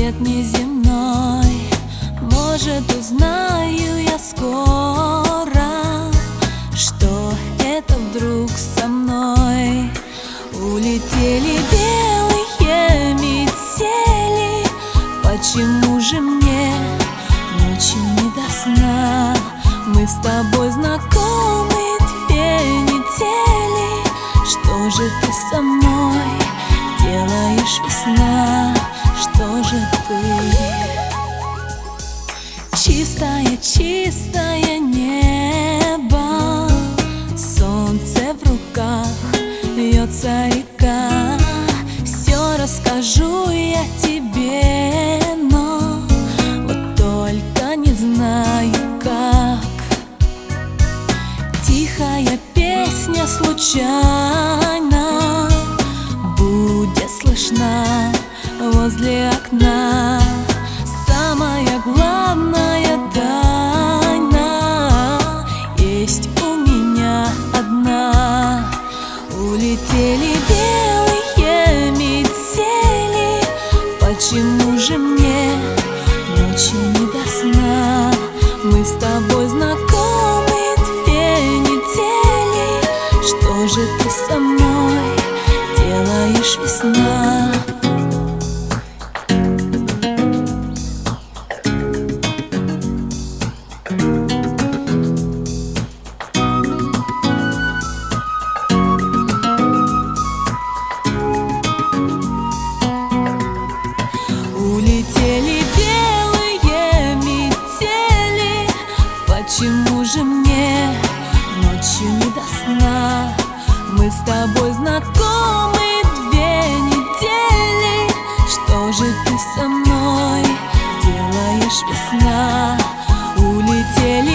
свет неземной. Может, узнаю я скоро, что это вдруг со мной. Улетели белые метели, почему же мне ночью не до сна? Мы с тобой знакомы 2 недели. Что же ты со мной делаешь, весна? Что же ты? Чистое, чистое небо, солнце в руках, льется река. Все расскажу я тебе, но вот только не знаю как. Тихая песня случайно будет слышна возле окна. Самая главная тайна есть у меня одна. Улетели белые метели, почему же мне ночью не до сна? Мы с тобой знакомы 2 недели. Что же ты со мной делаешь, весна? Улетели белые метели, почему же мне ночью не до сна? Мы с тобой знакомы 2 недели. Что же ты со мной делаешь, весна? Улетели